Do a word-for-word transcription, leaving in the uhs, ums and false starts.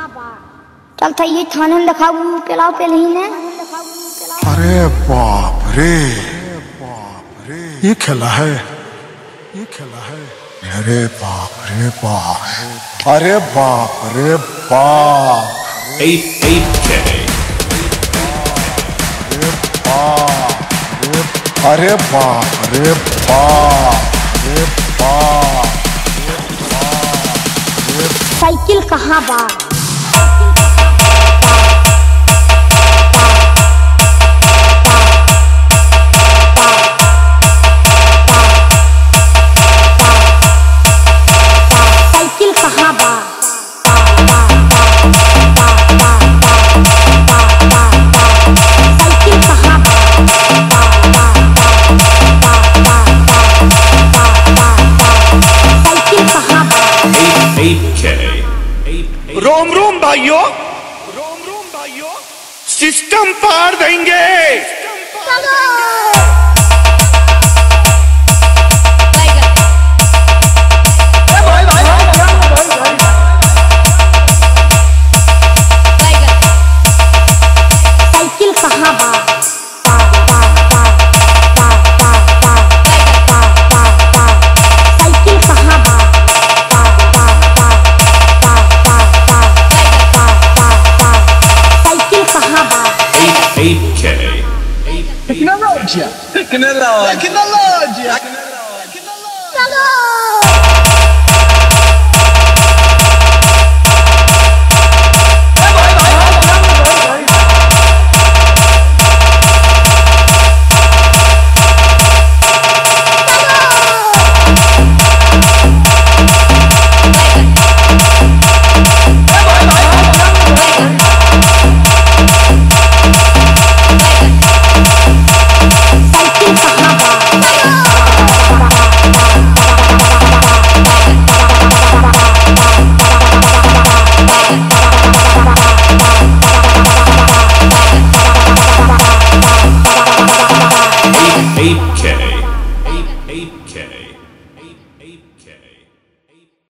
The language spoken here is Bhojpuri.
कहाँ बा? चल था ये थाने में दिखाऊ पिलाओ पे नहीं ने। अरे बाप रे बाप रे, ये खेला है, ये खेला है। अरे बाप रे बाप, अरे बाप रे बाप। eight eight K अरे बाप रे बाप, अरे बाप रे बाप। साइकिल कहाँ बा? साइकिल कहाँ बा? साइकिल कहाँ बा? साइकिल कहाँ बा? eight K रोम रोम भाइयों, रोम रोम भाइयों, सिस्टम पार देंगे। साइकिल कहाँ बा? साइकिल कहाँ बा? साइकिल कहाँ बा? eight K Tecnologia! Tecnologia! Tecnologia!